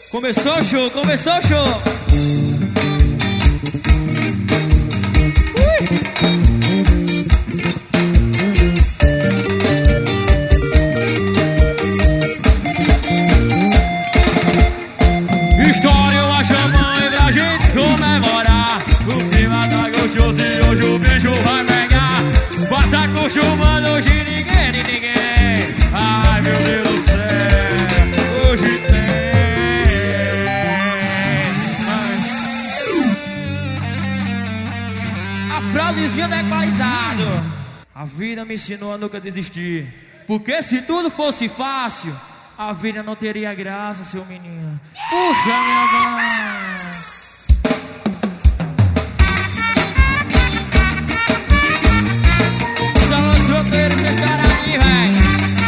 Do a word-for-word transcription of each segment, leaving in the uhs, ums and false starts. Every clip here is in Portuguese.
Começou o show, começou o show. História uma champanhe pra gente comemorar. O clima tá gostoso e hoje o bicho vai pegar. Passa acostumando hoje ninguém de ninguém. Ai meu Deus do céu, hoje tem. A frasezinha da equalizado. A vida me ensinou a nunca desistir. Porque se tudo fosse fácil, a vida não teria graça, seu menino. Puxa minha mão. São os tropeiros, vocês caras aí, véi.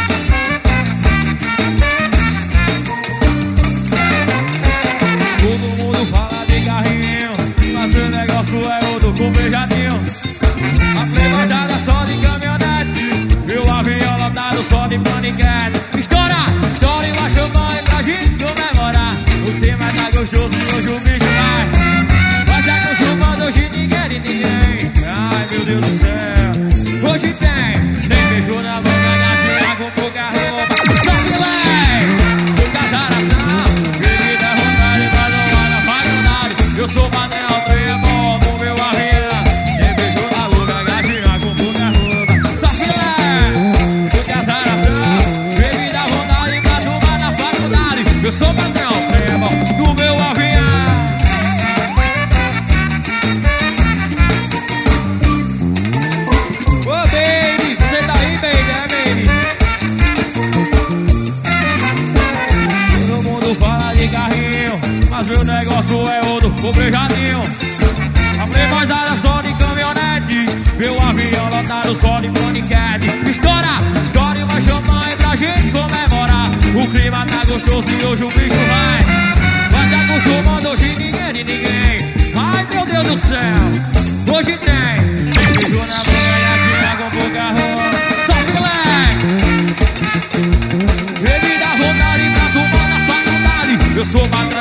Todo mundo fala de carrinho, mas o negócio é outro com beijadinho. A privada só de caminhonete, meu avião lotado só de paniquete. Estoura, estoura e baixa o mãe pra gente comemorar. O clima tá gostoso e hoje o bicho vai. Vai se acostumando hoje ninguém de ninguém. Ai meu Deus do céu, hoje tem. Tem beijo na boca, gatinha com pouca roupa. Só filé, muita azaração, bebida vontade pra tomar na faculdade. Eu sou padrão, treino bom no meu avião. Tem beijo na boca, gatinha com pouca roupa. Só filé, muita azaração, bebida vontade pra tomar na faculdade. Eu sou padrão, treino bom no meu avião. Ô baby, você tá aí, baby, é baby. Todo mundo fala de carrinho, mas meu negócio é outro, com beijadinho. A privada só de caminhonete, meu avião lotado só de paniquete. Estoura, estoura e uma champanhe pra gente comemorar. O clima tá gostoso e hoje o bicho vai. Vai se acostumando hoje ninguém de ninguém. Ai meu Deus do céu, hoje tem. Tem beijo na boca e a tia com pouca roupa. Só filé, bebida à vontade pra tomar na faculdade. Eu sou